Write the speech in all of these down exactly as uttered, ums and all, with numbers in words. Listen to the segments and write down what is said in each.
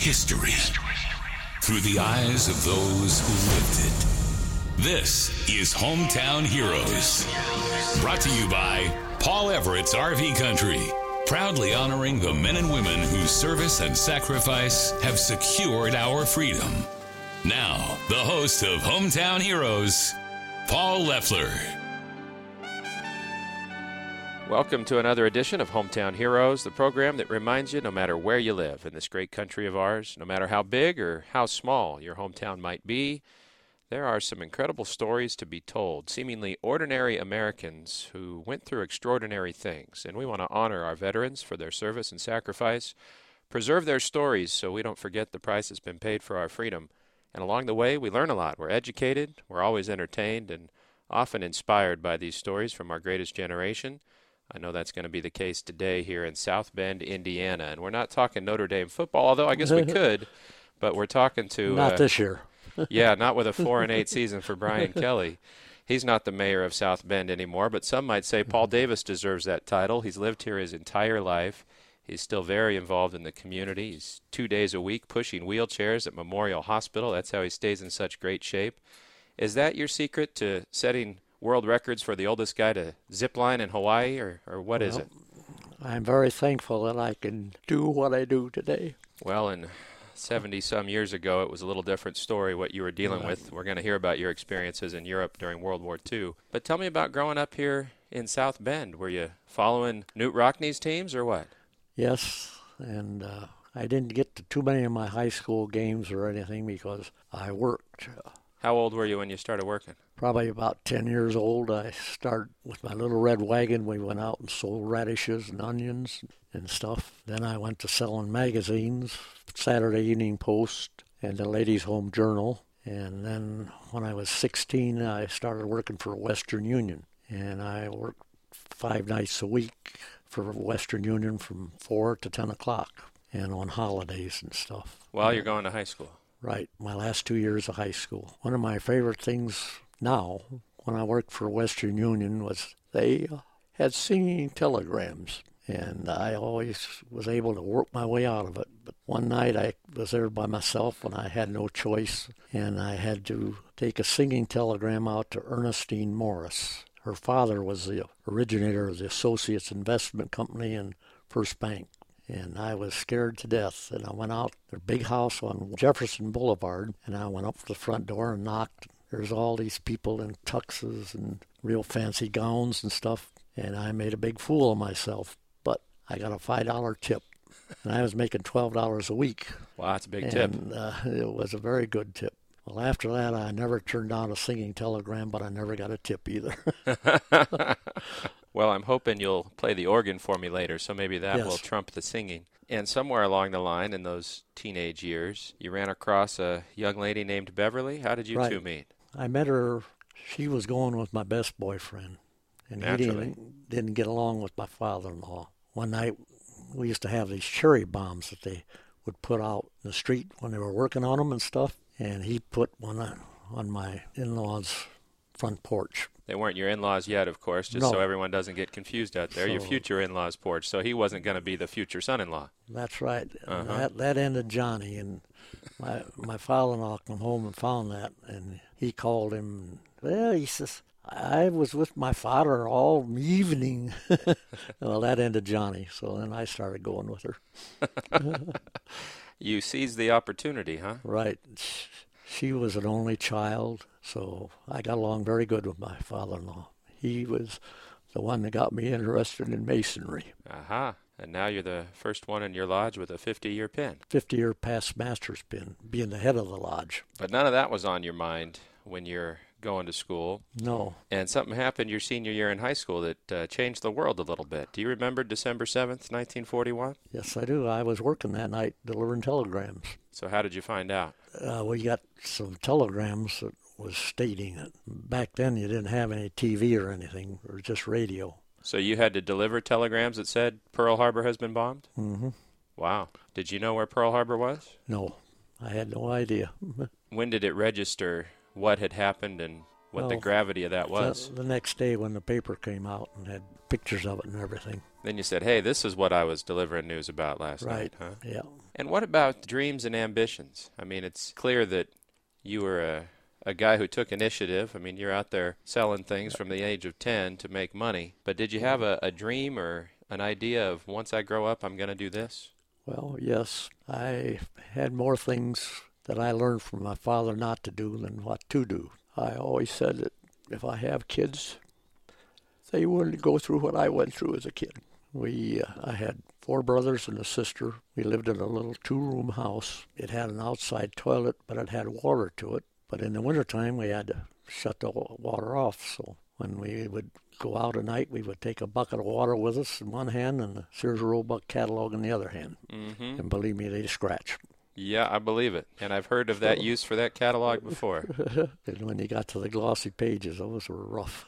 history through the eyes of those who lived it. This is Hometown Heroes, brought to you by Paul Everett's R V Country, proudly honoring the men and women whose service and sacrifice have secured our freedom. Now, the host of Hometown Heroes, Paul Leffler. Welcome to another edition of Hometown Heroes, the program that reminds you no matter where you live in this great country of ours, no matter how big or how small your hometown might be, there are some incredible stories to be told, seemingly ordinary Americans who went through extraordinary things. And we want to honor our veterans for their service and sacrifice, preserve their stories so we don't forget the price that's been paid for our freedom. And along the way, we learn a lot. We're educated, we're always entertained, and often inspired by these stories from our greatest generation. I know that's going to be the case today here in South Bend, Indiana. And we're not talking Notre Dame football, although I guess we could, but we're talking to... Not uh, this year. yeah, not with a four and eight season for Brian Kelly. He's not the mayor of South Bend anymore, but some might say Paul Davis deserves that title. He's lived here his entire life. He's still very involved in the community. He's two days a week pushing wheelchairs at Memorial Hospital. That's how he stays in such great shape. Is that your secret to setting world records for the oldest guy to zip line in Hawaii, or, or what well, is it? I'm very thankful that I can do what I do today. Well, in seventy-some years ago, it was a little different story what you were dealing right. with. We're going to hear about your experiences in Europe during World War Two. But tell me about growing up here in South Bend. Were you following Newt Rockne's teams or what? Yes, and uh, I didn't get to too many of my high school games or anything because I worked. How old were you when you started working? Probably about ten years old. I started with my little red wagon. We went out and sold radishes and onions and stuff. Then I went to selling magazines, Saturday Evening Post and the Ladies' Home Journal. And then when I was sixteen, I started working for Western Union. And I worked five nights a week for Western Union from four to ten o'clock and on holidays and stuff. While you're going to high school? Right, my last two years of high school. One of my favorite things now, when I worked for Western Union, was they had singing telegrams, and I always was able to work my way out of it. But one night I was there by myself, and I had no choice, and I had to take a singing telegram out to Ernestine Morris. Her father was the originator of the Associates Investment Company and First Bank. And I was scared to death. And I went out, their big house on Jefferson Boulevard, and I went up to the front door and knocked. There's all these people in tuxes and real fancy gowns and stuff, and I made a big fool of myself. But I got a five dollar tip, and I was making twelve dollars a week. Wow, that's a big and, tip. And uh, it was a very good tip. Well, after that, I never turned down a singing telegram, but I never got a tip either. Well, I'm hoping you'll play the organ for me later, so maybe that yes. will trump the singing. And somewhere along the line in those teenage years, you ran across a young lady named Beverly. How did you right. two meet? I met her. She was going with my best boyfriend, and Naturally. he didn't, didn't get along with my father-in-law. One night, we used to have these cherry bombs that they would put out in the street when they were working on them and stuff, and he put one on, on my in-laws' front porch. They weren't your in-laws yet, of course, just no. so everyone doesn't get confused out there. So, your future in-laws' porch, so he wasn't going to be the future son-in-law. That's right. Uh-huh. That that ended Johnny, and my my father-in-law came home and found that, and he called him. Well, he says, I was with my father all evening. Well, that ended Johnny, so then I started going with her. You seized the opportunity, huh? Right. She was an only child, so I got along very good with my father-in-law. He was the one that got me interested in masonry. Aha. And now you're the first one in your lodge with a fifty-year pin. fifty-year past master's pin, being the head of the lodge. But none of that was on your mind when you're going to school. No. And something happened your senior year in high school that uh, changed the world a little bit. Do you remember December seventh, nineteen forty-one? Yes, I do. I was working that night delivering telegrams. So how did you find out? Uh, we got some telegrams that was stating it. Back then you didn't have any T V or anything, or just radio. So you had to deliver telegrams that said Pearl Harbor has been bombed? Mm-hmm. Wow. Did you know where Pearl Harbor was? No, I had no idea. When did it register what had happened and what well, the gravity of that was? The, the next day when the paper came out and had pictures of it and everything. Then you said, hey, this is what I was delivering news about last Right. night, huh? Yeah. And what about dreams and ambitions? I mean, it's clear that you were a, a guy who took initiative. I mean, you're out there selling things from the age of ten to make money. But did you have a, a dream or an idea of once I grow up, I'm going to do this? Well, yes. I had more things that I learned from my father not to do than what to do. I always said that if I have kids, they wouldn't go through what I went through as a kid. We, uh, I had four brothers and a sister. We lived in a little two-room house. It had an outside toilet, but it had water to it. But in the wintertime, we had to shut the water off. So when we would go out at night, we would take a bucket of water with us in one hand and the Sears Roebuck catalog in the other hand. Mm-hmm. And believe me, they scratch. Yeah, I believe it. And I've heard of that use for that catalog before. And when you got to the glossy pages, those were rough.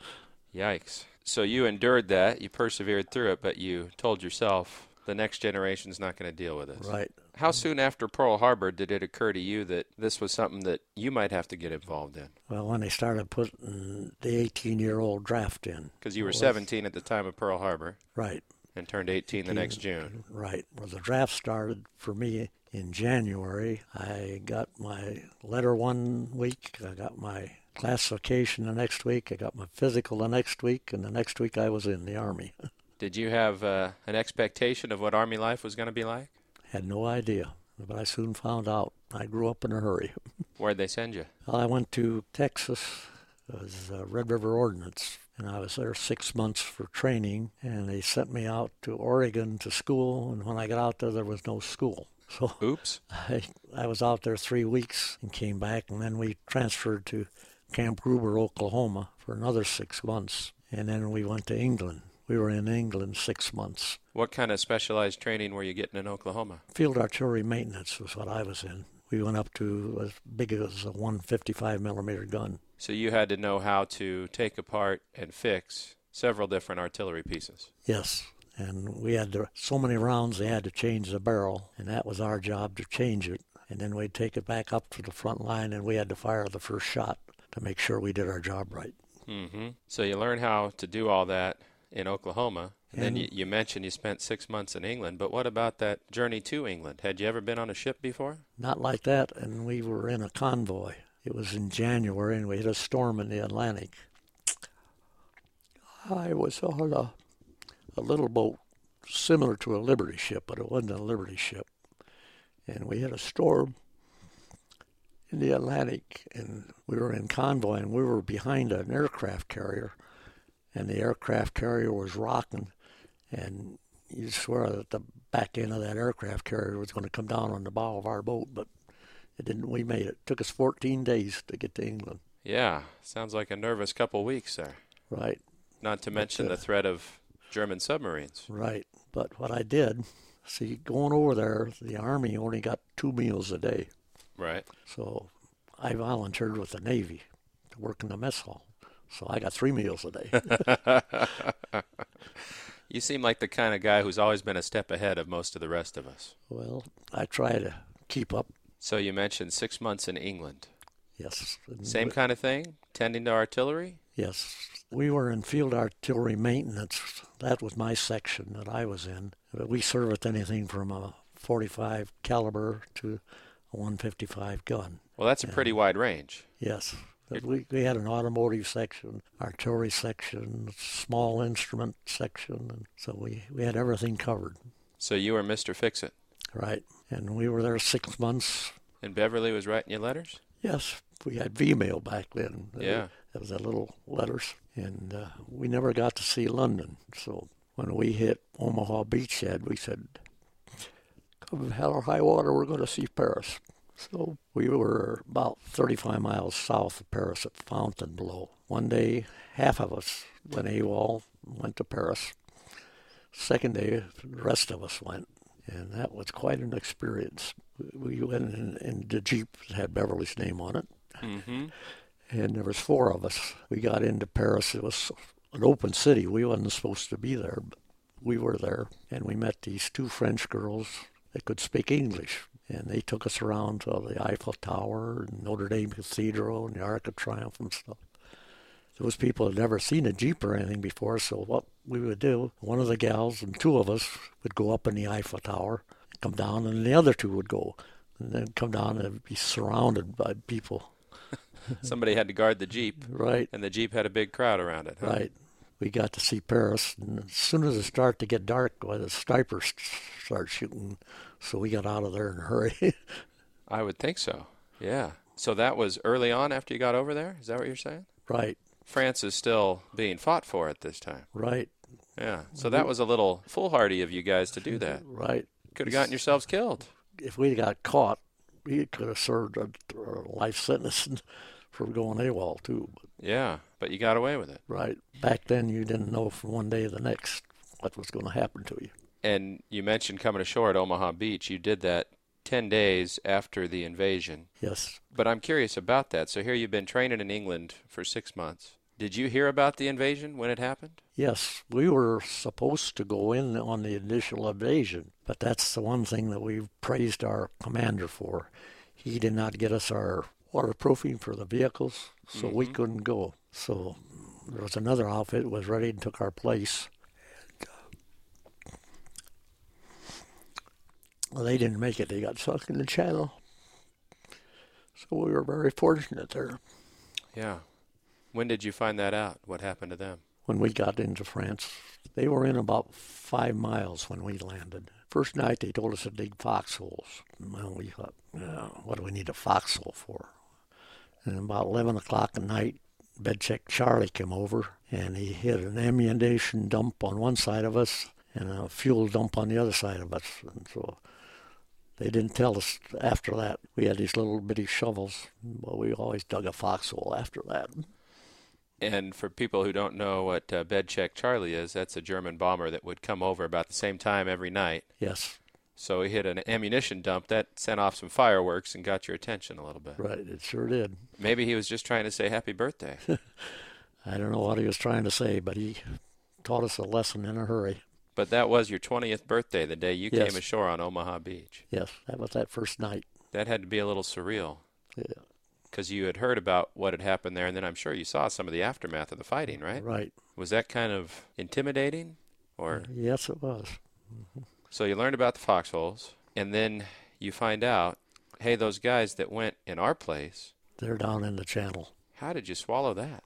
Yikes. So you endured that, you persevered through it, but you told yourself the next generation's not going to deal with this. Right. How soon after Pearl Harbor did it occur to you that this was something that you might have to get involved in? Well, when they started putting the eighteen-year-old draft in. Because you were was, seventeen at the time of Pearl Harbor. Right. And turned eighteen, eighteen the next June. Right. Well, the draft started for me in January. I got my letter one week. I got my classification the next week. I got my physical the next week. And the next week I was in the Army. Did you have uh, an expectation of what Army life was going to be like? Had no idea. But I soon found out. I grew up in a hurry. Where'd they send you? Well, I went to Texas. It was uh, Red River Ordnance. And I was there six months for training. And they sent me out to Oregon to school. And when I got out there, there was no school. So Oops. I, I was out there three weeks and came back. And then we transferred to Camp Gruber, Oklahoma for another six months. And then we went to England. We were in England six months. What kind of specialized training were you getting in Oklahoma? Field artillery maintenance was what I was in. We went up to as big as a one fifty-five millimeter gun. So you had to know how to take apart and fix several different artillery pieces. Yes, and we had to, so many rounds they had to change the barrel, and that was our job to change it. And then we'd take it back up to the front line, and we had to fire the first shot to make sure we did our job right. Mm-hmm. So you learned how to do all that in Oklahoma. And, and then you, you mentioned you spent six months in England. But what about that journey to England? Had you ever been on a ship before? Not like that, and we were in a convoy. It was in January, and we had a storm in the Atlantic. I was on a, a little boat similar to a Liberty ship, but it wasn't a Liberty ship. And we had a storm in the Atlantic, and we were in convoy, and we were behind an aircraft carrier, and the aircraft carrier was rocking, and you swear that the back end of that aircraft carrier was going to come down on the bow of our boat, but it didn't. We made it. It took us fourteen days to get to England. Yeah, sounds like a nervous couple weeks there. Right. Not to mention but, uh, the threat of German submarines. Right. But what I did, see, going over there, the Army only got two meals a day. Right. So I volunteered with the Navy to work in the mess hall. So I got three meals a day. You seem like the kind of guy who's always been a step ahead of most of the rest of us. Well, I try to keep up. So you mentioned six months in England. Yes. Same kind of thing? Tending to artillery? Yes. We were in field artillery maintenance. That was my section that I was in. But we serviced anything from a forty-five caliber to a one fifty-five gun. Well, that's a pretty and, wide range. Yes. But we, we had an automotive section, artillery section, small instrument section, and so we, we had everything covered. So you were Mister Fix-It. Right. And we were there six months. And Beverly was writing you letters? Yes. We had V-mail back then. Yeah. That was the little letters. And uh, we never got to see London. So when we hit Omaha Beachhead, we said, come hell or high water, we're going to see Paris. So we were about thirty-five miles south of Paris at Fontainebleau. One day, half of us went AWOL, went to Paris. Second day, the rest of us went. And that was quite an experience. We went in, in the Jeep that had Beverly's name on it. Mm-hmm. And there was four of us. We got into Paris. It was an open city. We wasn't supposed to be there, but we were there. And we met these two French girls that could speak English. And they took us around to the Eiffel Tower and Notre Dame Cathedral and the Arc of Triumph and stuff. those people had never seen a Jeep or anything before, so what we would do, one of the gals and two of us would go up in the Eiffel Tower, come down, and the other two would go, and then come down and be surrounded by people. Somebody had to guard the Jeep. Right. And the Jeep had a big crowd around it. Huh? Right. We got to see Paris, and as soon as it started to get dark, well, the snipers started shooting, so we got out of there in a hurry. I would think so, yeah. So that was early on after you got over there? Is that what you're saying? Right. France is still being fought for at this time. Right. Yeah. So that was a little foolhardy of you guys to do that. Right. Could have gotten yourselves killed. If we got caught, we could have served a, a life sentence for going AWOL, too. But, yeah, but you got away with it. right. Back then, you didn't know from one day to the next what was going to happen to you. And you mentioned coming ashore at Omaha Beach. You did that ten days after the invasion. Yes. But I'm curious about that. So here you've been training in England for six months. Did you hear about the invasion when it happened? Yes, we were supposed to go in on the initial invasion, but that's the one thing that we've praised our commander for. He did not get us our waterproofing for the vehicles, so mm-hmm. we couldn't go. So there was another outfit that was ready and took our place. Well, they didn't make it. They got stuck in the channel. So we were very fortunate there. Yeah. When did you find that out? What happened to them? When we got into France. They were in about five miles when we landed. First night they told us to dig foxholes. Well, we thought, oh, what do we need a foxhole for? And about eleven o'clock at night, Bedcheck Charlie came over, and he hit an ammunition dump on one side of us and a fuel dump on the other side of us. And so they didn't tell us after that. We had these little bitty shovels, but we always dug a foxhole after that. And for people who don't know what uh, Bedcheck Charlie is, that's a German bomber that would come over about the same time every night. Yes. So he hit an ammunition dump that sent off some fireworks and got your attention a little bit. Right, it sure did. Maybe he was just trying to say happy birthday. I don't know what he was trying to say, but he taught us a lesson in a hurry. But that was your twentieth birthday, the day you yes. came ashore on Omaha Beach. Yes, that was that first night. That had to be a little surreal. Yeah. Because you had heard about what had happened there, and then I'm sure you saw some of the aftermath of the fighting, right? Right. Was that kind of intimidating? Or yes, it was. Mm-hmm. So you learned about the foxholes, and then you find out, hey, those guys that went in our place, they're down in the channel. How did you swallow that?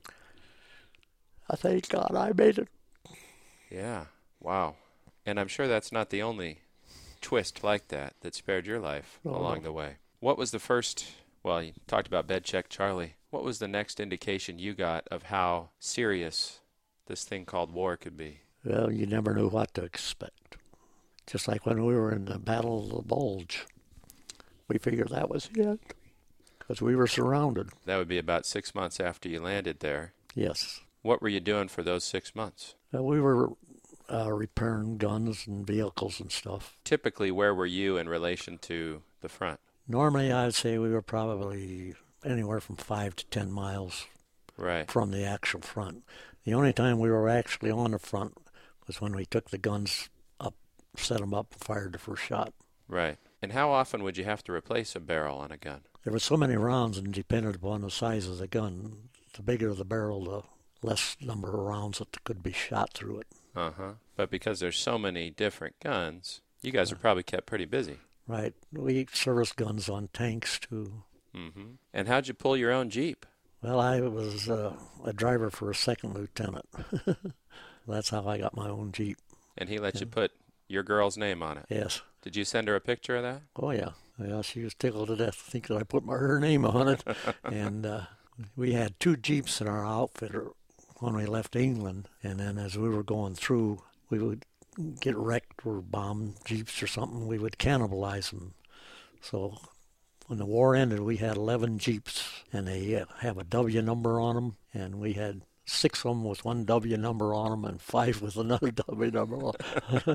I thank God I made it. Yeah. Wow. And I'm sure that's not the only twist like that that spared your life oh. along the way. What was the first... Well, you talked about Bedcheck Charlie. What was the next indication you got of how serious this thing called war could be? Well, you never knew what to expect. Just like when we were in the Battle of the Bulge. We figured that was it, because we were surrounded. That would be about six months after you landed there. Yes. What were you doing for those six months? Uh, we were uh, repairing guns and vehicles and stuff. Typically, where were you in relation to the front? Normally, I'd say we were probably anywhere from five to ten miles right. from the actual front. The only time we were actually on the front was when we took the guns up, set them up, and fired the first shot. Right. And how often would you have to replace a barrel on a gun? There were so many rounds, and depended upon the size of the gun. The bigger the barrel, the less number of rounds that could be shot through it. Uh-huh. But because there's so many different guns, you guys are probably kept pretty busy. Right. We serviced guns on tanks, too. Mm-hmm. And how'd you pull your own Jeep? Well, I was uh, a driver for a second lieutenant. That's how I got my own Jeep. And he let yeah. you put your girl's name on it? Yes. Did you send her a picture of that? Oh, yeah. Yeah, she was tickled to death to think that I put my, her name on it. And uh, we had two Jeeps in our outfit when we left England. And then as we were going through, we would get wrecked or bomb Jeeps or something, we would cannibalize them. So when the war ended, we had eleven Jeeps, and they have a W number on them, and we had six of them with one W number on them and five with another W number on them.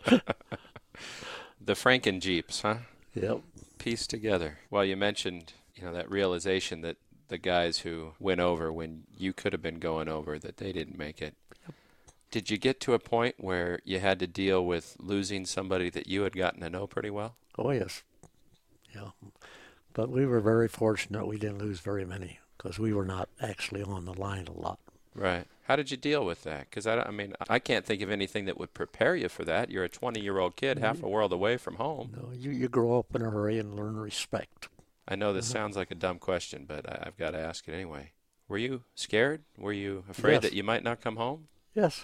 The Franken Jeeps, huh? Yep. Pieced together. Well, you mentioned, you know, that realization that the guys who went over when you could have been going over, that they didn't make it. Yep. Did you get to a point where you had to deal with losing somebody that you had gotten to know pretty well? Oh, yes. Yeah. But we were very fortunate we didn't lose very many. because we were not actually on the line a lot. Right. How did you deal with that? Because, I, I mean, I can't think of anything that would prepare you for that. You're a twenty-year-old kid, half a world away from home. No, you, you grow up in a hurry and learn respect. I know this sounds like a dumb question, but I, I've got to ask it anyway. Were you scared? Were you afraid Yes. that you might not come home? Yes.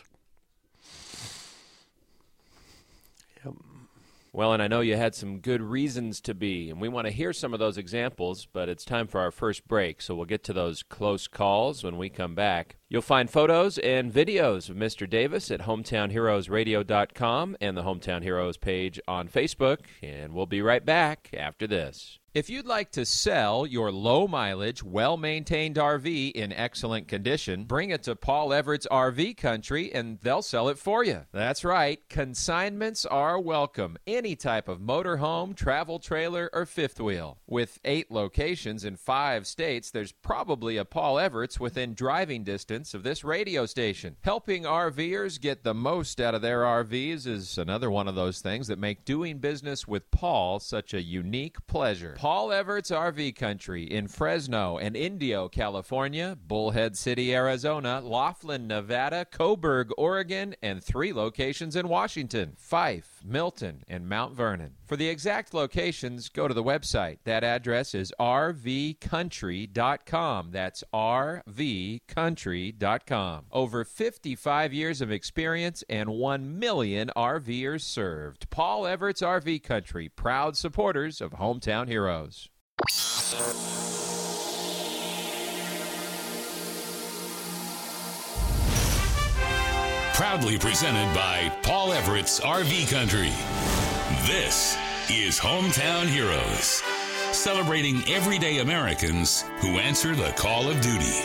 Yep. Well, and I know you had some good reasons to be, and we want to hear some of those examples, but it's time for our first break, so we'll get to those close calls when we come back. You'll find photos and videos of Mister Davis at hometown heroes radio dot com and the Hometown Heroes page on Facebook, and we'll be right back after this. If you'd like to sell your low-mileage, well-maintained R V in excellent condition, bring it to Paul Everett's R V Country, and they'll sell it for you. That's right. Consignments are welcome. Any type of motorhome, travel trailer, or fifth wheel. With eight locations in five states, there's probably a Paul Everett's within driving distance of this radio station. Helping RVers get the most out of their R Vs is another one of those things that make doing business with Paul such a unique pleasure. Paul Everett's R V Country in Fresno and Indio, California, Bullhead City, Arizona, Laughlin, Nevada, Coburg, Oregon, and three locations in Washington, Fife, Milton, and Mount Vernon. For the exact locations, go to the website. That address is r v country dot com. That's r v country dot com. Over fifty-five years of experience and one million RVers served. Paul Everett's R V Country, proud supporters of Hometown Heroes. Proudly presented by Paul Everett's R V Country. This is Hometown Heroes, celebrating everyday Americans who answer the call of duty.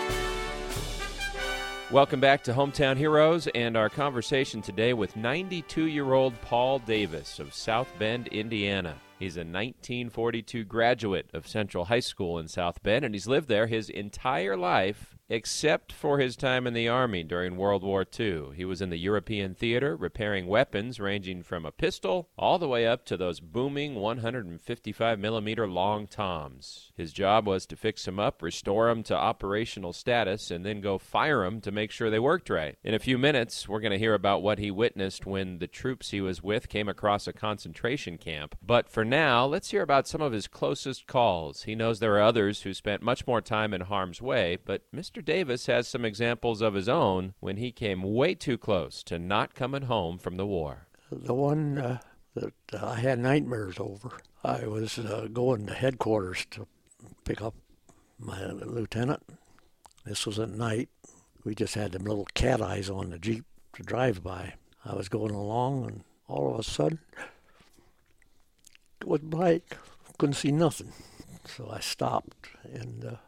Welcome back to Hometown Heroes and our conversation today with ninety-two-year-old Paul Davis of South Bend, Indiana. He's a nineteen forty-two graduate of Central High School in South Bend, and he's lived there his entire life except for his time in the Army during World War Two. He was in the European theater repairing weapons ranging from a pistol all the way up to those booming one fifty-five millimeter long toms. His job was to fix them up, restore them to operational status, and then go fire them to make sure they worked right. In a few minutes, we're going to hear about what he witnessed when the troops he was with came across a concentration camp. But for now, let's hear about some of his closest calls. He knows there are others who spent much more time in harm's way, but Mister Davis has some examples of his own when he came way too close to not coming home from the war. The one uh, that I had nightmares over, I was uh, going to headquarters to pick up my lieutenant. This was at night. We just had them little cat eyes on the Jeep to drive by. I was going along, and all of a sudden, it was black. Couldn't see nothing. So I stopped, and uh,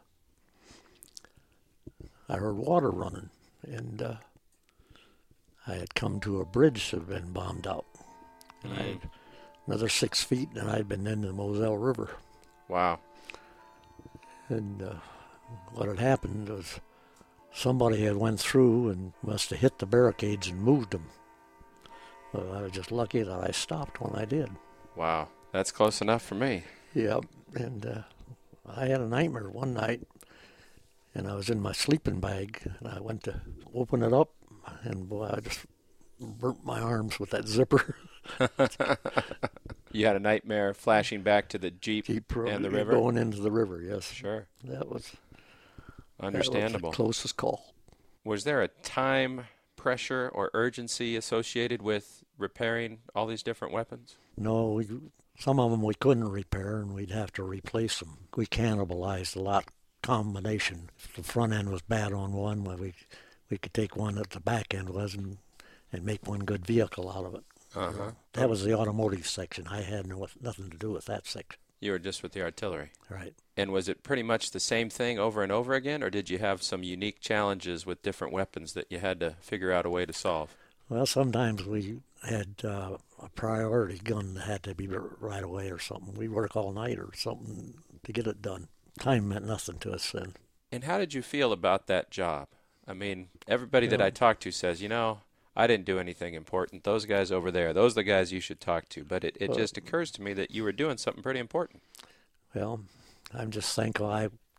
I heard water running, and uh, I had come to a bridge that had been bombed out. And I had another six feet, and I'd been in the Moselle River. Wow. And uh, what had happened was somebody had went through and must have hit the barricades and moved them. Well, I was just lucky that I stopped when I did. Wow. That's close enough for me. Yeah, and uh, I had a nightmare one night, and I was in my sleeping bag, and I went to open it up, and boy, I just burnt my arms with that zipper. You had a nightmare flashing back to the Jeep, Jeep and the river? Going into the river, yes. Sure. That was Understandable. That was the closest call. Was there a time pressure or urgency associated with repairing all these different weapons? No, we, some of them we couldn't repair, and we'd have to replace them. We cannibalized a lot combination. If the front end was bad on one, well, we we could take one that the back end was and, and make one good vehicle out of it. Uh-huh. That was the automotive section. I had no, nothing to do with that section. You were just with the artillery. Right. And was it pretty much the same thing over and over again, or did you have some unique challenges with different weapons that you had to figure out a way to solve? Well, sometimes we had uh, a priority gun that had to be right away or something. We'd work all night or something to get it done. Time meant nothing to us then. And how did you feel about that job? I mean, everybody Yeah. that I talk to says, you know, I didn't do anything important. Those guys over there, those are the guys you should talk to. But it, it Well, just occurs to me that you were doing something pretty important. Well, I'm just thankful I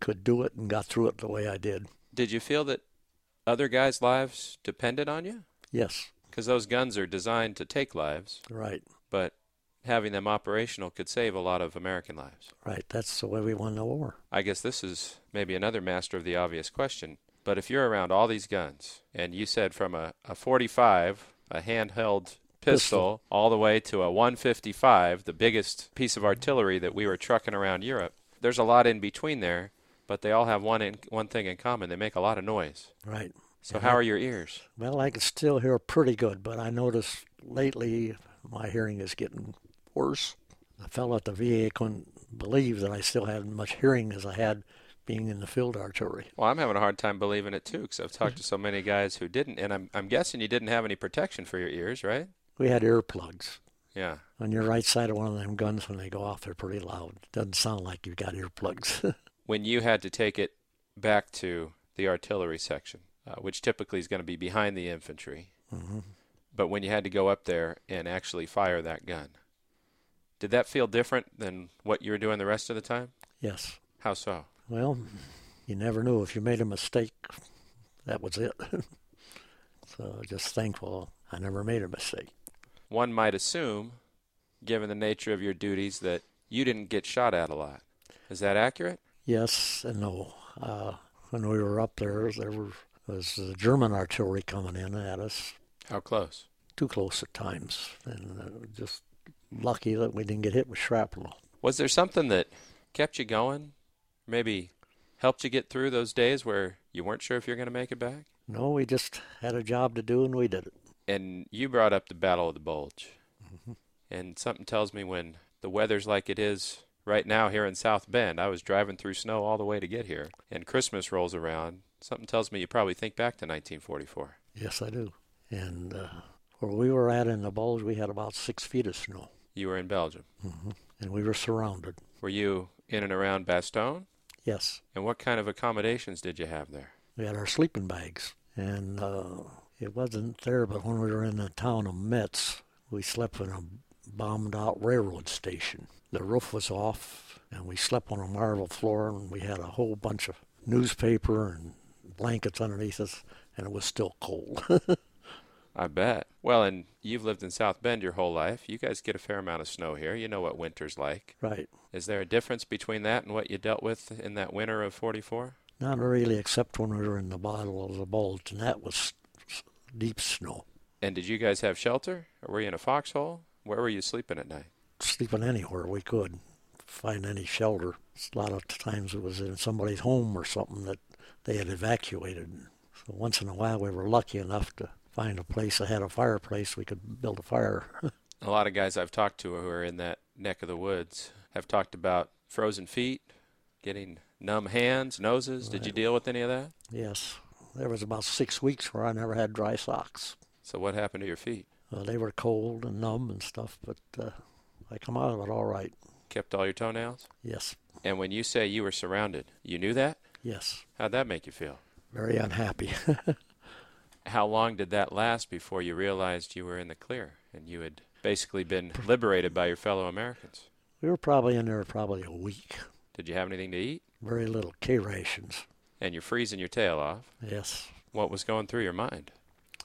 could do it and got through it the way I did. Did you feel that other guys' lives depended on you? Yes. Because those guns are designed to take lives. Right. But having them operational could save a lot of American lives. Right. That's the way we won the war. I guess this is maybe another master of the obvious question. But if you're around all these guns, and you said from a, a forty-five, a handheld pistol, pistol, all the way to a one fifty-five, the biggest piece of artillery that we were trucking around Europe, there's a lot in between there, but they all have one in, one thing in common. They make a lot of noise. Right. So and how are your ears? Well, I can still hear pretty good, but I noticed lately my hearing is getting worse. The fellow at the V A couldn't believe that I still had as much hearing as I had being in the field artillery. Well, I'm having a hard time believing it, too, because I've talked to so many guys who didn't, and I'm, I'm guessing you didn't have any protection for your ears, right? We had earplugs. Yeah. On your right side of one of them guns, when they go off, they're pretty loud. It doesn't sound like you've got earplugs. When you had to take it back to the artillery section, uh, which typically is going to be behind the infantry, mm-hmm. but when you had to go up there and actually fire that gun, did that feel different than what you were doing the rest of the time? Yes. How so? Well, you never knew. If you made a mistake, that was it. So just thankful I never made a mistake. One might assume, given the nature of your duties, that you didn't get shot at a lot. Is that accurate? Yes and no. Uh, when we were up there, there were, was the German artillery coming in at us. How close? Too close at times. And uh, just lucky that we didn't get hit with shrapnel. Was there something that kept you going? Maybe helped you get through those days where you weren't sure if you're going to make it back? No, we just had a job to do, and we did it. And you brought up the Battle of the Bulge. Mm-hmm. And something tells me when the weather's like it is right now here in South Bend, I was driving through snow all the way to get here, and Christmas rolls around. Something tells me you probably think back to nineteen forty-four. Yes, I do. And uh, where we were at in the Bulge, we had about six feet of snow. You were in Belgium. Mm-hmm. And we were surrounded. Were you in and around Bastogne? Yes. And what kind of accommodations did you have there? We had our sleeping bags. And uh, it wasn't there, but when we were in the town of Metz, we slept in a bombed-out railroad station. The roof was off, and we slept on a marble floor, and we had a whole bunch of newspaper and blankets underneath us, and it was still cold. I bet. Well, and you've lived in South Bend your whole life. You guys get a fair amount of snow here. You know what winter's like. Right. Is there a difference between that and what you dealt with in that winter of forty-four? Not really, except when we were in the Battle of the Bulge, and that was deep snow. And did you guys have shelter, or were you in a foxhole? Where were you sleeping at night? Sleeping anywhere we could, find any shelter. A lot of times it was in somebody's home or something that they had evacuated. So once in a while we were lucky enough to find a place that had a fireplace we could build a fire. A lot of guys I've talked to who are in that neck of the woods have talked about frozen feet, getting numb hands, noses. Right. Did you deal with any of that? Yes. There was about six weeks where I never had dry socks. So what happened to your feet? Well, they were cold and numb and stuff, but uh, I come out of it all right. Kept all your toenails? Yes. And when you say you were surrounded, you knew that? Yes. How'd that make you feel? Very unhappy. How long did that last before you realized you were in the clear and you had basically been liberated by your fellow Americans? We were probably in there probably a week. Did you have anything to eat? Very little. K-rations. And you're freezing your tail off? Yes. What was going through your mind?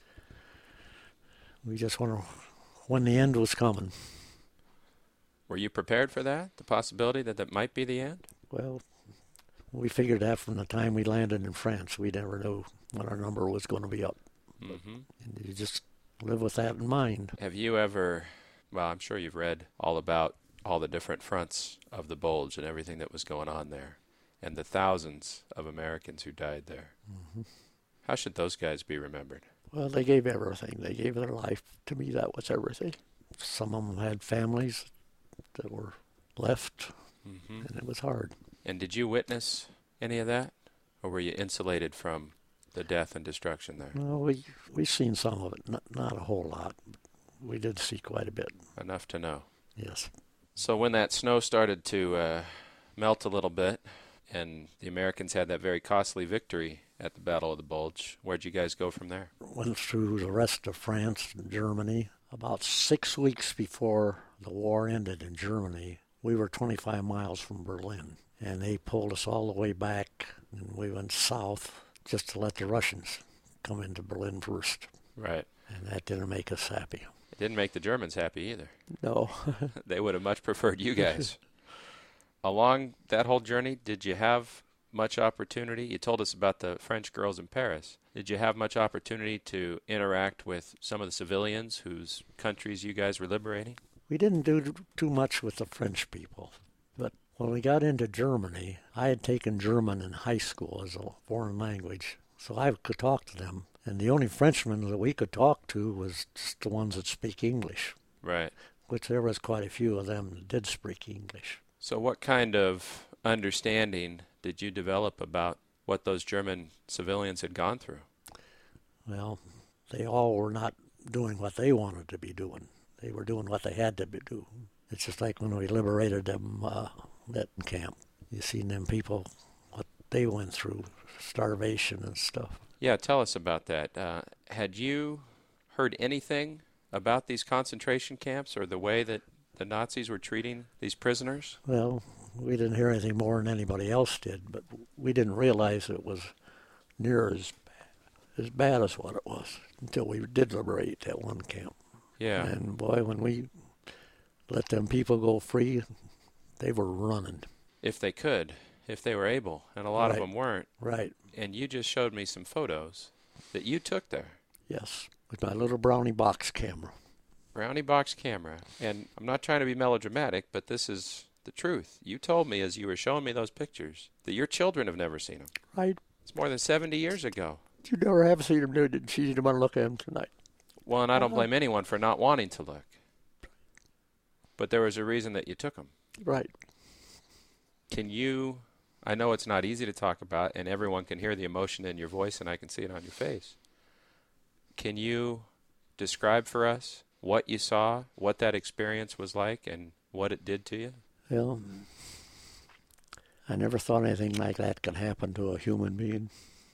We just wondered when the end was coming. Were you prepared for that, the possibility that that might be the end? Well, we figured that from the time we landed in France. We never knew when our number was going to be up. Mm-hmm. And you just live with that in mind. Have you ever, well, I'm sure you've read all about all the different fronts of the Bulge and everything that was going on there, and the thousands of Americans who died there. Mm-hmm. How should those guys be remembered? Well, they gave everything. They gave their life. To me, that was everything. Some of them had families that were left, mm-hmm. and it was hard. And did you witness any of that, or were you insulated from the death and destruction there? No, we we seen some of it, not, not a whole lot. But we did see quite a bit. Enough to know. Yes. So when that snow started to uh, melt a little bit, and the Americans had that very costly victory at the Battle of the Bulge, where'd you guys go from there? Went through the rest of France and Germany. About six weeks before the war ended in Germany, we were twenty-five miles from Berlin, and they pulled us all the way back, and we went south just to let the Russians come into Berlin first. Right. And that didn't make us happy. It didn't make the Germans happy either. No. They would have much preferred you guys. Along that whole journey, did you have much opportunity? You told us about the French girls in Paris. Did you have much opportunity to interact with some of the civilians whose countries you guys were liberating? We didn't do too much with the French people, but when we got into Germany, I had taken German in high school as a foreign language, so I could talk to them. And the only Frenchmen that we could talk to was just the ones that speak English. Right. Which there was quite a few of them that did speak English. So what kind of understanding did you develop about what those German civilians had gone through? Well, they all were not doing what they wanted to be doing. They were doing what they had to be do. It's just like when we liberated them uh, that camp. You seen them people, what they went through, starvation and stuff. Yeah, tell us about that. Uh, had you heard anything about these concentration camps or the way that the Nazis were treating these prisoners? Well, we didn't hear anything more than anybody else did, but we didn't realize it was near as as bad as what it was until we did liberate that one camp. Yeah. And boy, when we let them people go free, they were running. If they could, if they were able, and a lot Right. of them weren't. Right. And you just showed me some photos that you took there. Yes, with my little brownie box camera. Brownie box camera. And I'm not trying to be melodramatic, but this is the truth. You told me as you were showing me those pictures that your children have never seen them. Right. It's more than seventy years ago. You never have seen them, did you? You didn't want to look at them tonight. Well, and I don't blame anyone for not wanting to look. But there was a reason that you took them. Right. Can you, I know it's not easy to talk about, and everyone can hear the emotion in your voice, and I can see it on your face. Can you describe for us what you saw, what that experience was like, and what it did to you? Well, I never thought anything like that could happen to a human being.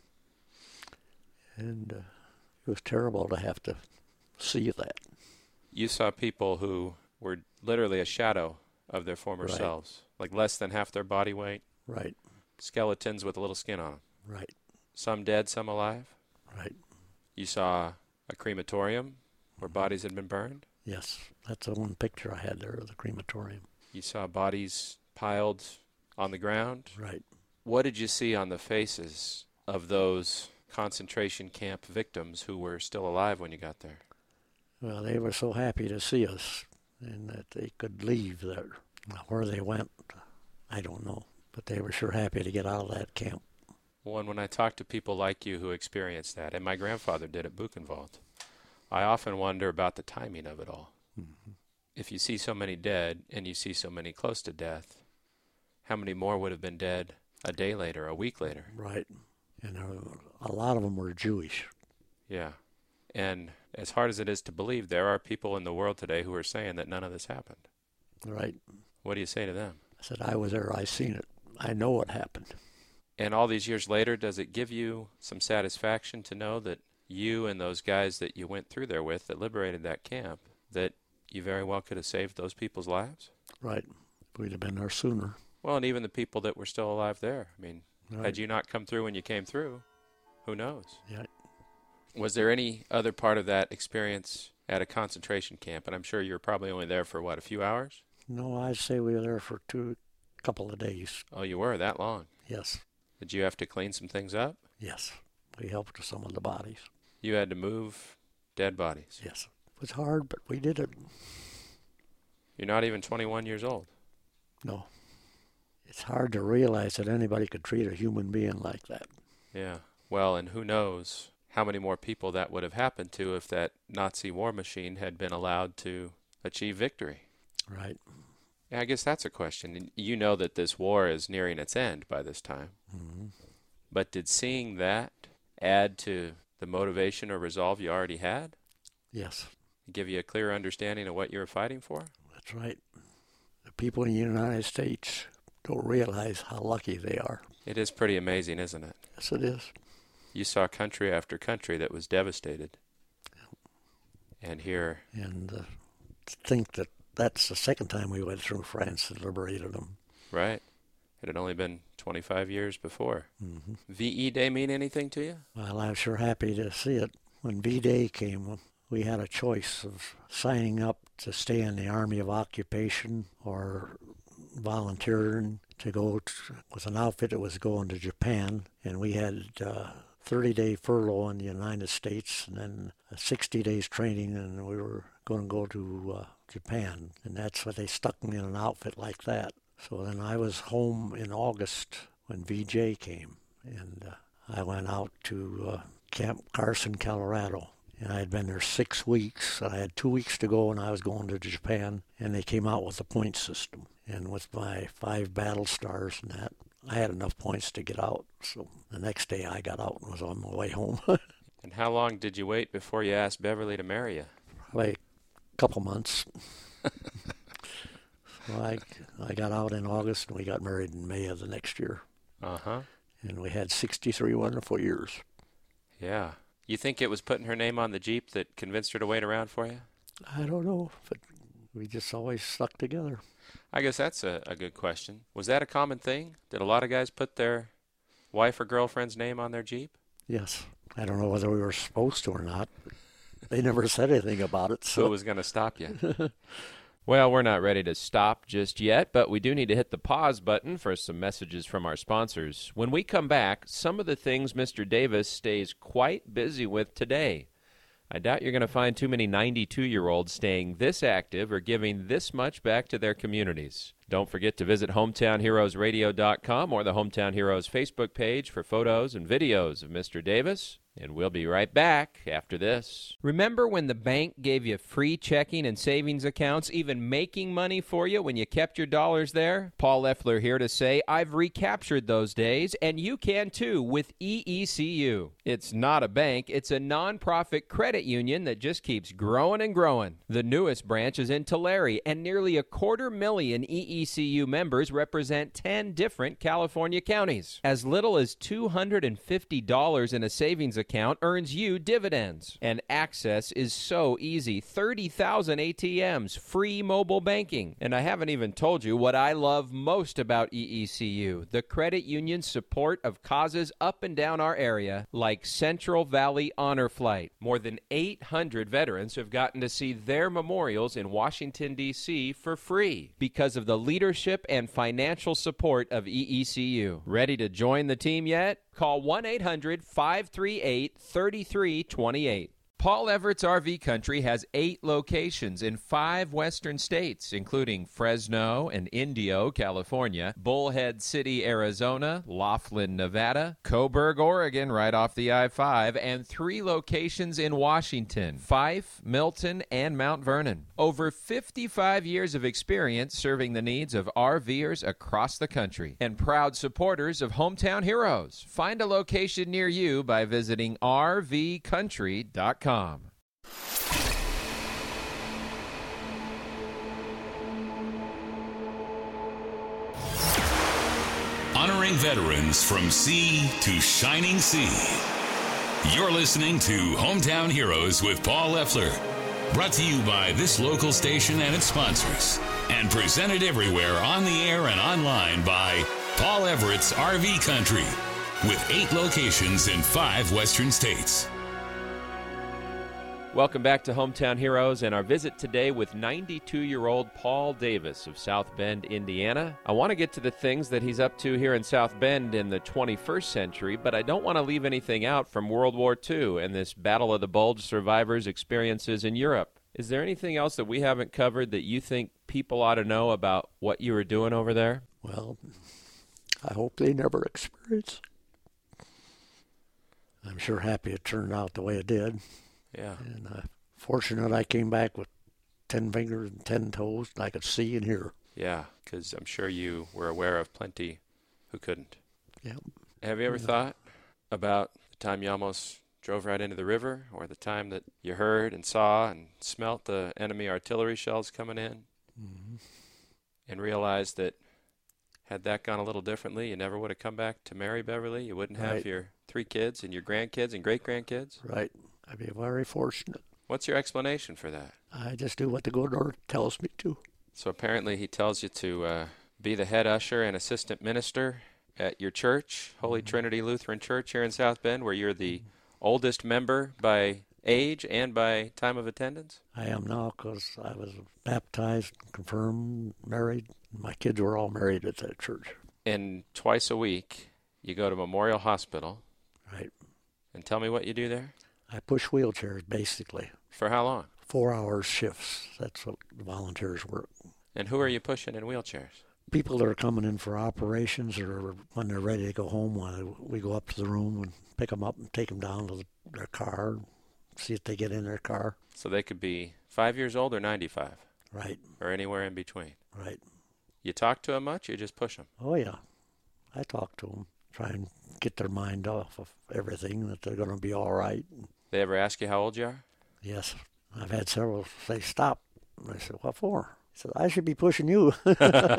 And uh, it was terrible to have to see that. You saw people who were literally a shadow of their former Right. selves, like less than half their body weight, Right. skeletons with a little skin on them. Right. Some dead, some alive. Right. You saw a crematorium where bodies had been burned. Yes. That's the one picture I had there of the crematorium. You saw bodies piled on the ground. Right. What did you see on the faces of those concentration camp victims who were still alive when you got there? Well, they were so happy to see us and that they could leave there. Now, where they went, I don't know. But they were sure happy to get out of that camp. Well, and when I talk to people like you who experienced that, and my grandfather did at Buchenwald, I often wonder about the timing of it all. Mm-hmm. If you see so many dead and you see so many close to death, how many more would have been dead a day later, a week later? Right. And uh, a lot of them were Jewish. Yeah. And as hard as it is to believe, there are people in the world today who are saying that none of this happened. Right. What do you say to them? I said, I was there, I seen it. I know what happened. And all these years later, does it give you some satisfaction to know that you and those guys that you went through there with that liberated that camp, that you very well could have saved those people's lives? Right. We'd have been there sooner. Well, and even the people that were still alive there. I mean, Right. had you not come through when you came through, who knows? Yeah. Was there any other part of that experience at a concentration camp? And I'm sure you were probably only there for, what, a few hours? No, I'd say we were there for two, couple of days. Oh, you were that long? Yes. Did you have to clean some things up? Yes. We helped with some of the bodies. You had to move dead bodies. Yes. It was hard, but we did it. You're not even twenty-one years old. No. It's hard to realize that anybody could treat a human being like that. Yeah. Well, and who knows how many more people that would have happened to if that Nazi war machine had been allowed to achieve victory. Right. Yeah, I guess that's a question. And you know that this war is nearing its end by this time. Mm-hmm. But did seeing that add to the motivation or resolve you already had? Yes. Give you a clear understanding of what you were fighting for? That's right. The people in the United States don't realize how lucky they are. It is pretty amazing, isn't it? Yes, it is. You saw country after country that was devastated. And here... And uh, to think that that's the second time we went through France and liberated them. Right. It had only been twenty-five years before. Mm-hmm. V E Day mean anything to you? Well, I'm sure happy to see it. When V-Day came, we had a choice of signing up to stay in the Army of Occupation or volunteering to go to, with an outfit that was going to Japan. And we had uh, thirty-day furlough in the United States and then sixty days training, and we were going to go to uh, Japan. And that's why they stuck me in an outfit like that. So then I was home in August when V J came, and uh, I went out to uh, Camp Carson, Colorado. And I had been there six weeks. I had two weeks to go, and I was going to Japan, and they came out with a point system. And with my five battle stars and that, I had enough points to get out. So the next day I got out and was on my way home. And how long did you wait before you asked Beverly to marry you? Probably a couple months. So I, I got out in August, and we got married in May of the next year. Uh-huh. And we had sixty-three wonderful years. Yeah. You think it was putting her name on the Jeep that convinced her to wait around for you? I don't know, but we just always stuck together. I guess that's a, a good question. Was that a common thing? Did a lot of guys put their wife or girlfriend's name on their Jeep? Yes. I don't know whether we were supposed to or not. They never said anything about it. So who was going to stop you? Well, we're not ready to stop just yet, but we do need to hit the pause button for some messages from our sponsors. When we come back, some of the things Mister Davis stays quite busy with today. I doubt you're going to find too many ninety-two-year-olds staying this active or giving this much back to their communities. Don't forget to visit hometown heroes radio dot com or the Hometown Heroes Facebook page for photos and videos of Mister Davis. And we'll be right back after this. Remember when the bank gave you free checking and savings accounts, even making money for you when you kept your dollars there? Paul Leffler here to say I've recaptured those days, and you can too with E E C U. It's not a bank, it's a nonprofit credit union that just keeps growing and growing. The newest branch is in Tulare, and nearly a quarter million E E C U members represent ten different California counties. As little as two hundred fifty dollars in a savings account account earns you dividends. And access is so easy. thirty thousand A T Ms, free mobile banking. And I haven't even told you what I love most about E E C U, the credit union's support of causes up and down our area, like Central Valley Honor Flight. More than eight hundred veterans have gotten to see their memorials in Washington, D C for free because of the leadership and financial support of E E C U. Ready to join the team yet? Call one eight hundred five three eight three three two eight. Paul Everett's R V Country has eight locations in five western states, including Fresno and Indio, California, Bullhead City, Arizona, Laughlin, Nevada, Coburg, Oregon, right off the I five, and three locations in Washington, Fife, Milton, and Mount Vernon. Over fifty-five years of experience serving the needs of RVers across the country, and proud supporters of Hometown Heroes. Find a location near you by visiting R V country dot com. Honoring veterans from sea to shining sea. You're listening to Hometown Heroes with Paul Leffler. Brought to you by this local station and its sponsors. And presented everywhere on the air and online by Paul Everett's R V Country. With eight locations in five western states. Welcome back to Hometown Heroes and our visit today with ninety-two-year-old Paul Davis of South Bend, Indiana. I want to get to the things that he's up to here in South Bend in the twenty-first century, but I don't want to leave anything out from World War Two and this Battle of the Bulge survivors' experiences in Europe. Is there anything else that we haven't covered that you think people ought to know about what you were doing over there? Well, I hope they never experience. I'm sure happy it turned out the way it did. Yeah. And uh, fortunate I came back with ten fingers and ten toes, and I could see and hear. Yeah, because I'm sure you were aware of plenty who couldn't. Yeah. Have you ever yeah. thought about the time you almost drove right into the river, or the time that you heard and saw and smelt the enemy artillery shells coming in, mm-hmm. and realized that had that gone a little differently, you never would have come back to marry Beverly? You wouldn't have right. your three kids and your grandkids and great-grandkids? Right. I'd be very fortunate. What's your explanation for that? I just do what the good Lord tells me to. So apparently he tells you to uh, be the head usher and assistant minister at your church, Holy mm-hmm. Trinity Lutheran Church here in South Bend, where you're the oldest member by age and by time of attendance? I am now because I was baptized, confirmed, married. My kids were all married at that church. And twice a week, you go to Memorial Hospital. Right. And tell me what you do there? I push wheelchairs, basically. For how long? Four-hour shifts. That's what the volunteers work. And who are you pushing in wheelchairs? People that are coming in for operations or when they're ready to go home, when we go up to the room and pick them up and take them down to their car, see if they get in their car. So they could be five years old or ninety-five? Right. Or anywhere in between? Right. You talk to them much, or you just push them? Oh, yeah. I talk to them, try and get their mind off of everything, that they're going to be all right. They ever ask you how old you are? Yes. I've had several say, stop. And I said, what for? He said, I should be pushing you. But,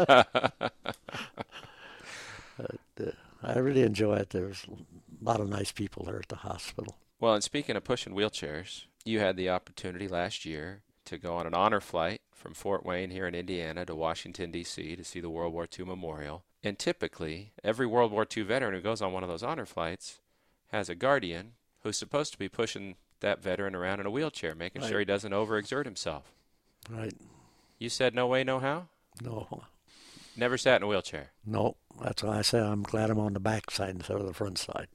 uh, I really enjoy it. There's a lot of nice people there at the hospital. Well, and speaking of pushing wheelchairs, you had the opportunity last year to go on an honor flight from Fort Wayne here in Indiana to Washington, D C to see the World War Two Memorial. And typically, every World War Two veteran who goes on one of those honor flights has a guardian who's supposed to be pushing that veteran around in a wheelchair, making right. sure he doesn't overexert himself. Right. You said no way, no how? No. Never sat in a wheelchair? No. That's why I say I'm glad I'm on the back side instead of the front side.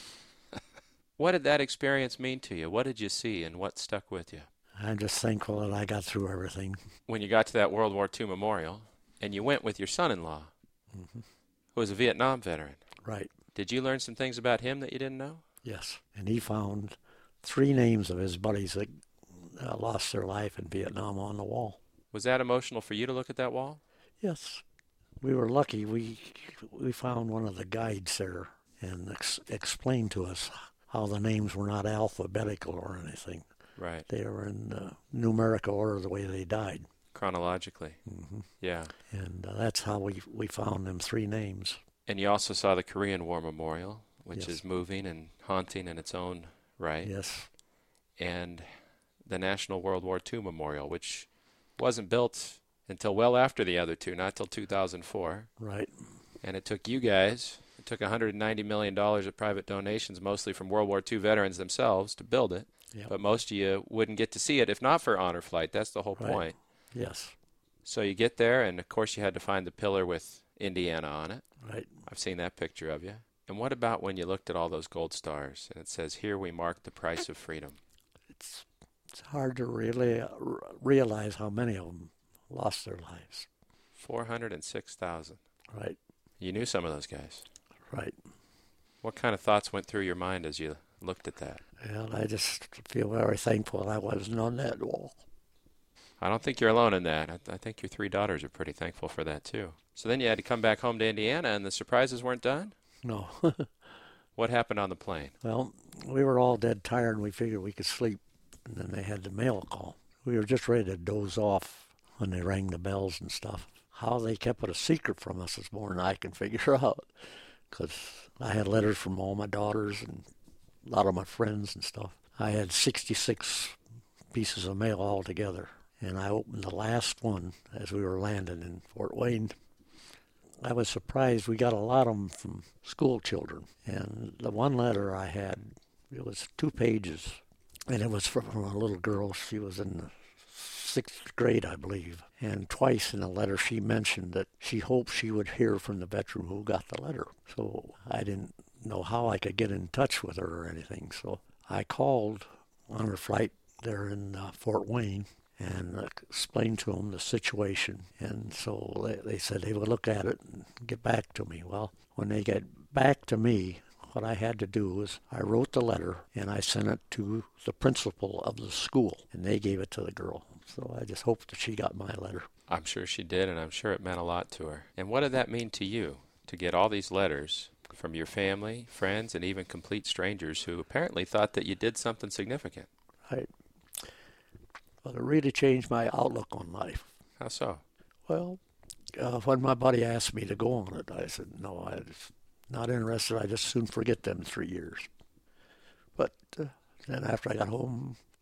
What did that experience mean to you? What did you see and what stuck with you? I'm just thankful that I got through everything. When you got to that World War Two memorial, and you went with your son-in-law, mm-hmm. who was a Vietnam veteran. Right. Did you learn some things about him that you didn't know? Yes. And he found three names of his buddies that uh, lost their life in Vietnam on the wall. Was that emotional for you to look at that wall? Yes. We were lucky. We we found one of the guides there and ex- explained to us how the names were not alphabetical or anything. Right. They were in uh, numerical order the way they died. Chronologically. Mm-hmm. Yeah. And uh, that's how we, we found them three names. And you also saw the Korean War Memorial, which yes. is moving and haunting in its own right. Yes. And the National World War Two Memorial, which wasn't built until well after the other two, not till two thousand four. Right. And it took you guys, it took one hundred ninety million dollars of private donations, mostly from World War Two veterans themselves, to build it. Yep. But most of you wouldn't get to see it if not for Honor Flight. That's the whole right. point. Yes. So you get there, and of course you had to find the pillar with Indiana on it. Right. I've seen that picture of you. And what about when you looked at all those gold stars, and it says, here we mark the price of freedom? It's it's hard to really uh, realize how many of them lost their lives. four hundred six thousand. Right. You knew some of those guys. Right. What kind of thoughts went through your mind as you looked at that? Well, I just feel very thankful I wasn't on that wall. I don't think you're alone in that. I, th- I think your three daughters are pretty thankful for that, too. So then you had to come back home to Indiana, and the surprises weren't done? No. What happened on the plane? Well, we were all dead tired, and we figured we could sleep. And then they had the mail call. We were just ready to doze off when they rang the bells and stuff. How they kept it a secret from us is more than I can figure out. Because I had letters from all my daughters and a lot of my friends and stuff. I had sixty-six pieces of mail all together. And I opened the last one as we were landing in Fort Wayne. I was surprised. We got a lot of them from school children. And the one letter I had, it was two pages. And it was from a little girl. She was in the sixth grade, I believe. And twice in the letter she mentioned that she hoped she would hear from the veteran who got the letter. So I didn't know how I could get in touch with her or anything. So I called on her flight there in uh, Fort Wayne and explained to them the situation. And so they, they said they would look at it and get back to me. Well, when they get back to me, what I had to do was I wrote the letter and I sent it to the principal of the school, and they gave it to the girl. So I just hoped that she got my letter. I'm sure she did, and I'm sure it meant a lot to her. And what did that mean to you, to get all these letters from your family, friends, and even complete strangers who apparently thought that you did something significant? Right. Well, it really changed my outlook on life. How so? Well, uh, when my buddy asked me to go on it, I said, no, I'm not interested. I just soon forget them three years. But uh, then after I got home,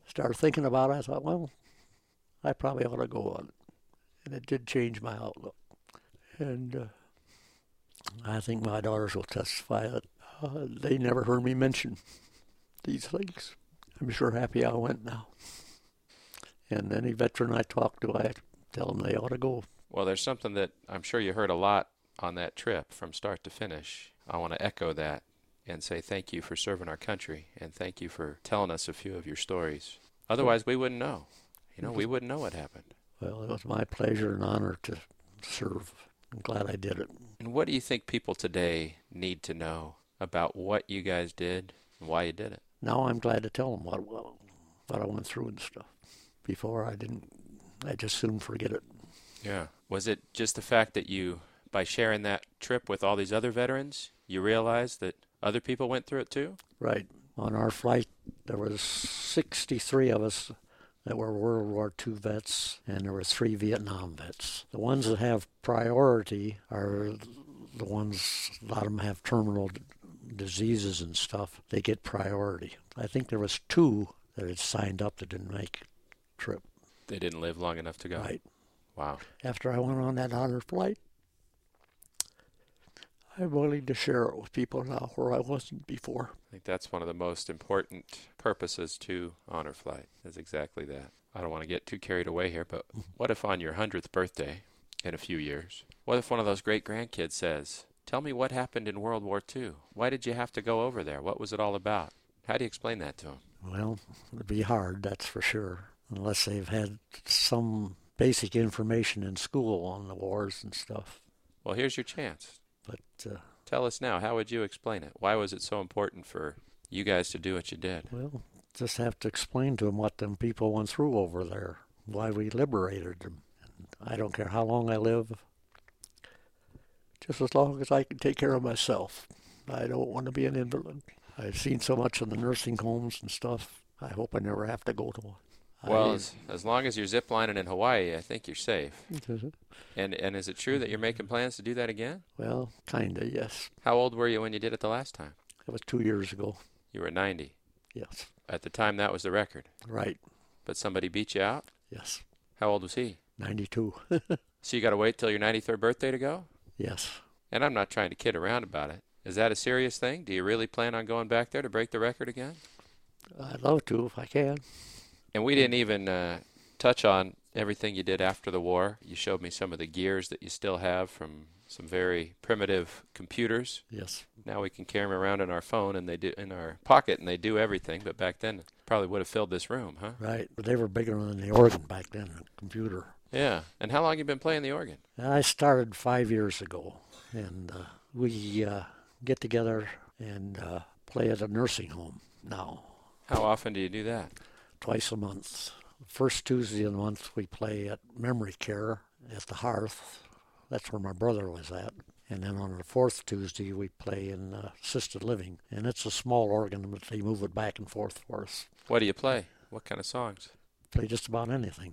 started thinking about it. I thought, well, I probably ought to go on it. And it did change my outlook. And uh, I think my daughters will testify that uh, they never heard me mention these things. I'm sure happy I went now. And any veteran I talk to, I tell them they ought to go. Well, there's something that I'm sure you heard a lot on that trip from start to finish. I want to echo that and say thank you for serving our country, and thank you for telling us a few of your stories. Otherwise, we wouldn't know. You know, we wouldn't know what happened. Well, it was my pleasure and honor to serve. I'm glad I did it. And what do you think people today need to know about what you guys did and why you did it? Now I'm glad to tell them what, what I went through and stuff. Before I didn't, I just soon forget it. Yeah. Was it just the fact that you, by sharing that trip with all these other veterans, you realized that other people went through it too? Right. On our flight, there was sixty-three of us that were World War Two vets, and there were three Vietnam vets. The ones that have priority are the ones, a lot of them have terminal d- diseases and stuff. They get priority. I think there was two that had signed up that didn't make the trip. They didn't live long enough to go? Right. Wow. After I went on that honor flight, I'm willing to share it with people now where I wasn't before. I think that's one of the most important purposes to Honor Flight, is exactly that. I don't want to get too carried away here, but what if on your hundredth birthday in a few years, what if one of those great-grandkids says, tell me what happened in World War Two? Why did you have to go over there? What was it all about? How do you explain that to them? Well, it'd be hard, that's for sure, unless they've had some basic information in school on the wars and stuff. Well, here's your chance. But uh, tell us now, how would you explain it? Why was it so important for you guys to do what you did? Well, just have to explain to them what them people went through over there, why we liberated them. And I don't care how long I live, just as long as I can take care of myself. I don't want to be an invalid. I've seen so much in the nursing homes and stuff. I hope I never have to go to one. Well, I, as, as long as you're ziplining in Hawaii, I think you're safe. And and is it true that you're making plans to do that again? Well, kind of, yes. How old were you when you did it the last time? It was two years ago. You were ninety. Yes. At the time, that was the record. Right. But somebody beat you out? Yes. How old was he? ninety-two. So you got to wait till your ninety-third birthday to go? Yes. And I'm not trying to kid around about it. Is that a serious thing? Do you really plan on going back there to break the record again? I'd love to if I can. And we didn't even uh, touch on everything you did after the war. You showed me some of the gears that you still have from some very primitive computers. Yes. Now we can carry them around in our phone and they do in our pocket, and they do everything. But back then, it probably would have filled this room, huh? Right. But they were bigger than the organ back then, the computer. Yeah. And how long have you been playing the organ? I started five years ago, and uh, we uh, get together and uh, play at a nursing home now. How often do you do that? Twice a month. First Tuesday of the month we play at Memory Care at the Hearth. That's where my brother was at. And then on the fourth Tuesday we play in uh, Assisted Living. And it's a small organ, but they move it back and forth for us. What do you play? What kind of songs? Play just about anything.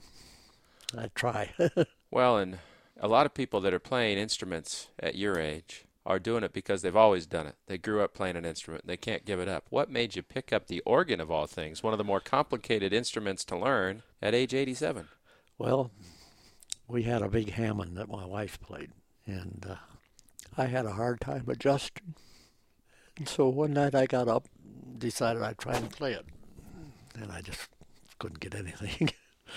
I try. Well, and a lot of people that are playing instruments at your age are doing it because they've always done it. They grew up playing an instrument, and they can't give it up. What made you pick up the organ, of all things, one of the more complicated instruments to learn, at age eighty-seven? Well, we had a big Hammond that my wife played, and uh, I had a hard time adjusting. And so one night I got up, decided I'd try and play it, and I just couldn't get anything.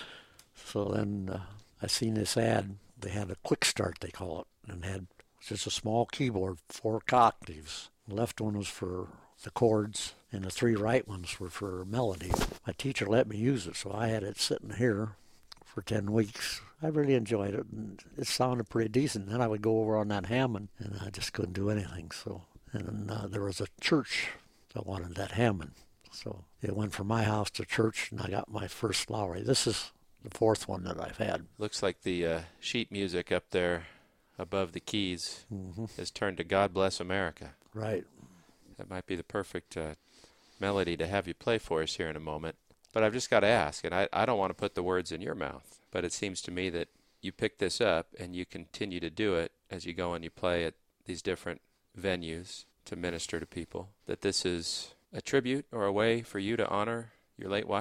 So then uh, I seen this ad. They had a quick start, they call it, and had just a small keyboard, four octaves. The left one was for the chords, and the three right ones were for melody. My teacher let me use it, so I had it sitting here for ten weeks. I really enjoyed it, and it sounded pretty decent. Then I would go over on that Hammond, and I just couldn't do anything. So, and uh, there was a church that wanted that Hammond. So it went from my house to church, and I got my first Lowry. This is the fourth one that I've had. Looks like the uh, sheet music up there above the keys Mm-hmm. has turned to God Bless America. Right. That might be the perfect uh, melody to have you play for us here in a moment. But I've just got to ask, and I, I don't want to put the words in your mouth, but it seems to me that you pick this up and you continue to do it as you go and you play at these different venues to minister to people, that this is a tribute or a way for you to honor your late wife?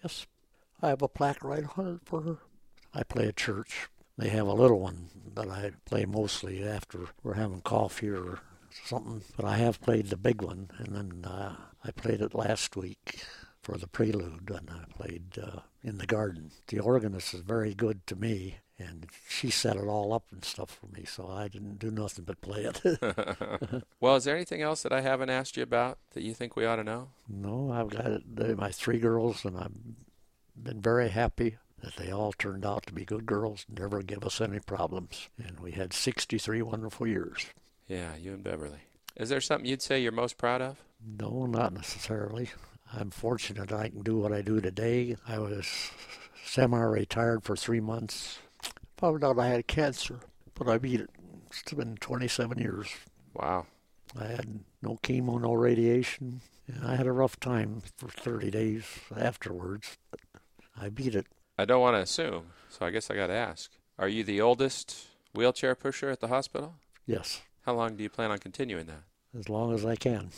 Yes. I have a plaque right on it for her. I play at church. They have a little one that I play mostly after we're having coffee or something. But I have played the big one, and then uh, I played it last week for the prelude, and I played uh, in the garden. The organist is very good to me, and she set it all up and stuff for me, so I didn't do nothing but play it. Well, is there anything else that I haven't asked you about that you think we ought to know? No, I've got it, my three girls, and I've been very happy that they all turned out to be good girls, never give us any problems, and we had sixty-three wonderful years. Yeah, you and Beverly. Is there something you'd say you're most proud of? No, not necessarily. I'm fortunate I can do what I do today. I was semi-retired for three months. Found out I had cancer, but I beat it. It's been twenty-seven years. Wow. I had no chemo, no radiation, and I had a rough time for thirty days afterwards, but I beat it. I don't want to assume, so I guess I got to ask. Are you the oldest wheelchair pusher at the hospital? Yes. How long do you plan on continuing that? As long as I can.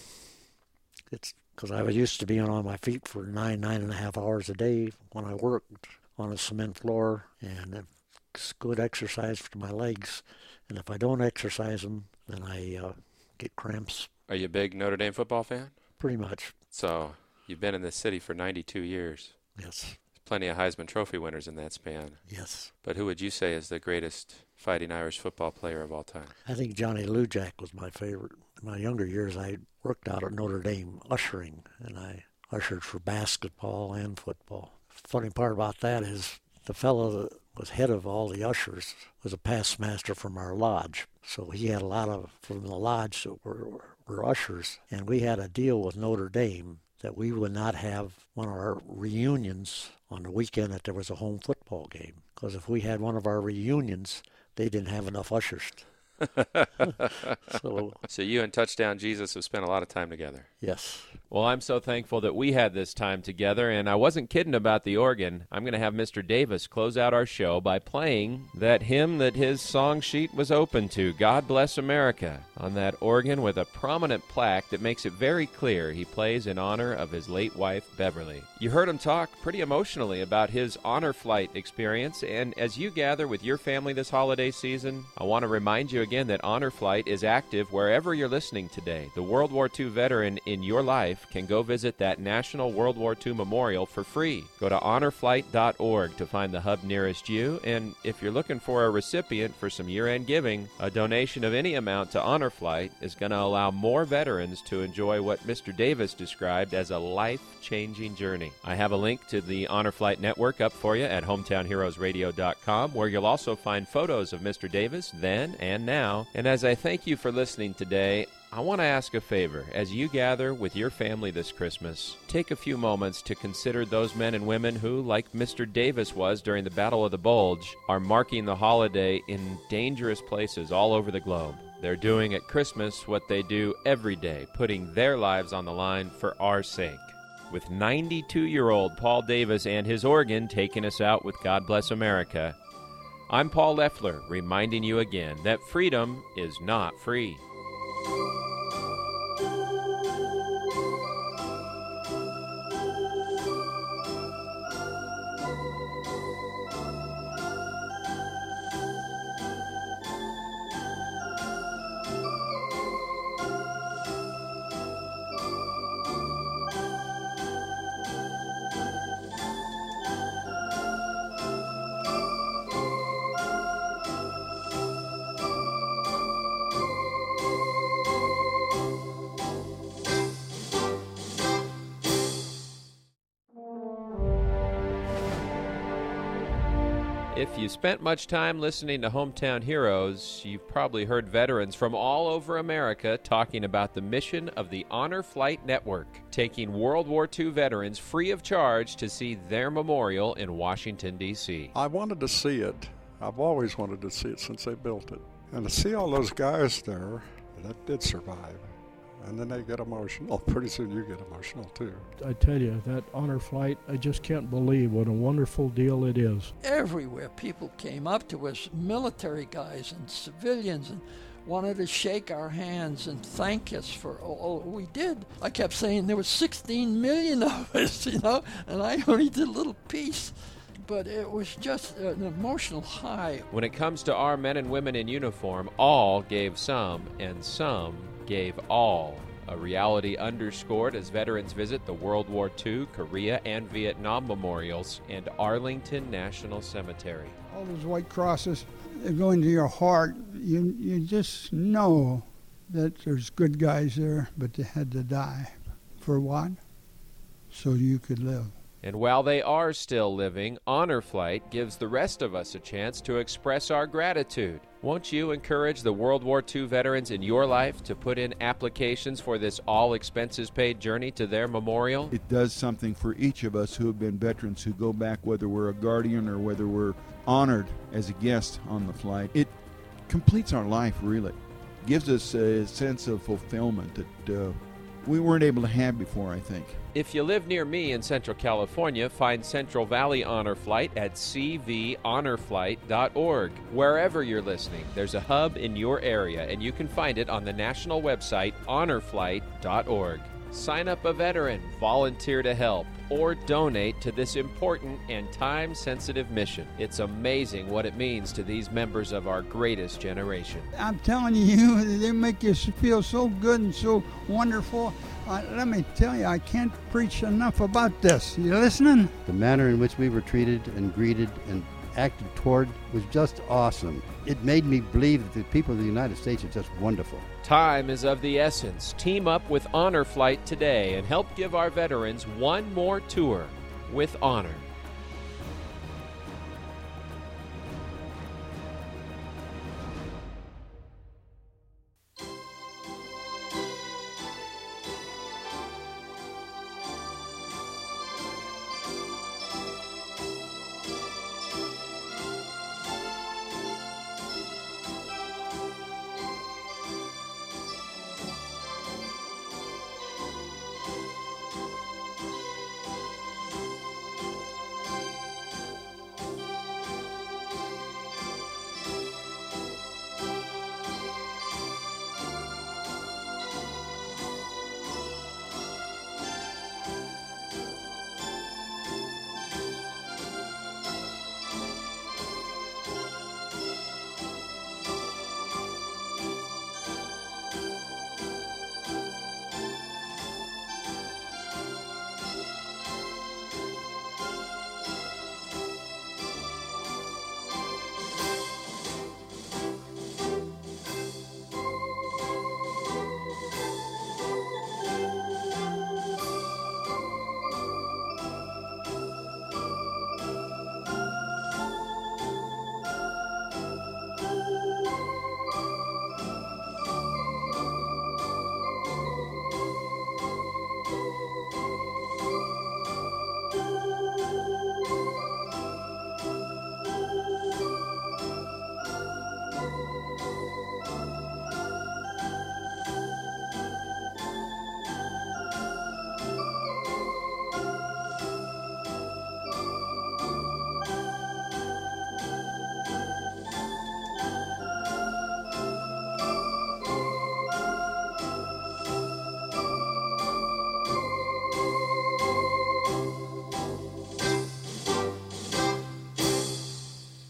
It's because I was used to being on my feet for nine, nine and a half hours a day when I worked on a cement floor, and it's good exercise for my legs. And if I don't exercise them, then I uh, get cramps. Are you a big Notre Dame football fan? Pretty much. So you've been in this city for ninety-two years. Yes. Plenty of Heisman Trophy winners in that span. Yes. But who would you say is the greatest Fighting Irish football player of all time? I think Johnny Lujack was my favorite. In my younger years, I worked out at Notre Dame ushering, and I ushered for basketball and football. Funny part about that is the fellow that was head of all the ushers was a past master from our lodge. So he had a lot of from the lodge that were, were ushers, and we had a deal with Notre Dame that we would not have one of our reunions on the weekend that there was a home football game. Because if we had one of our reunions, they didn't have enough ushers. so, so you and Touchdown Jesus have spent a lot of time together. Yes. Well, I'm so thankful that we had this time together, and I wasn't kidding about the organ. I'm going to have Mister Davis close out our show by playing that hymn that his song sheet was open to, God Bless America, on that organ with a prominent plaque that makes it very clear he plays in honor of his late wife, Beverly. You heard him talk pretty emotionally about his honor flight experience, and as you gather with your family this holiday season, I want to remind you again that Honor Flight is active wherever you're listening today. The World War Two veteran in your life can go visit that National World War Two Memorial for free. Go to honor flight dot org to find the hub nearest you, and if you're looking for a recipient for some year-end giving, a donation of any amount to Honor Flight is going to allow more veterans to enjoy what Mister Davis described as a life-changing journey. I have a link to the Honor Flight Network up for you at hometown heroes radio dot com, where you'll also find photos of Mister Davis then and now. And as I thank you for listening today, I want to ask a favor. As you gather with your family this Christmas, take a few moments to consider those men and women who, like Mister Davis was during the Battle of the Bulge, are marking the holiday in dangerous places all over the globe. They're doing at Christmas what they do every day, putting their lives on the line for our sake. With ninety-two-year-old Paul Davis and his organ taking us out with God Bless America, I'm Paul Leffler, reminding you again that freedom is not free. If you spent much time listening to Hometown Heroes, you've probably heard veterans from all over America talking about the mission of the Honor Flight Network, taking World War Two veterans free of charge to see their memorial in Washington, D C I wanted to see it. I've always wanted to see it since they built it. And to see all those guys there that did survive, and then they get emotional. Pretty soon you get emotional too. I tell you, that honor flight, I just can't believe what a wonderful deal it is. Everywhere people came up to us, military guys and civilians, and wanted to shake our hands and thank us for all we did. I kept saying there was sixteen million of us, you know, and I only did a little piece. But it was just an emotional high. When it comes to our men and women in uniform, all gave some, and some gave all. A reality underscored as veterans visit the World War Two, Korea, and Vietnam memorials and Arlington National Cemetery. All those white crosses, they go into your heart. You, you just know that there's good guys there, but they had to die. For what? So you could live. And while they are still living, Honor Flight gives the rest of us a chance to express our gratitude. Won't you encourage the World War Two veterans in your life to put in applications for this all-expenses-paid journey to their memorial? It does something for each of us who have been veterans who go back, whether we're a guardian or whether we're honored as a guest on the flight. It completes our life, really. Gives us a sense of fulfillment that uh, we weren't able to have before, I think. If you live near me in Central California, find Central Valley Honor Flight at c v honor flight dot org. Wherever you're listening, there's a hub in your area, and you can find it on the national website honor flight dot org. Sign up a veteran, volunteer to help, or donate to this important and time-sensitive mission. It's amazing what it means to these members of our greatest generation. I'm telling you, they make you feel so good and so wonderful. Uh, let me tell you, I can't preach enough about this. You listening? The manner in which we were treated and greeted and acted toward was just awesome. It made me believe that the people of the United States are just wonderful. Time is of the essence. Team up with Honor Flight today and help give our veterans one more tour with honor.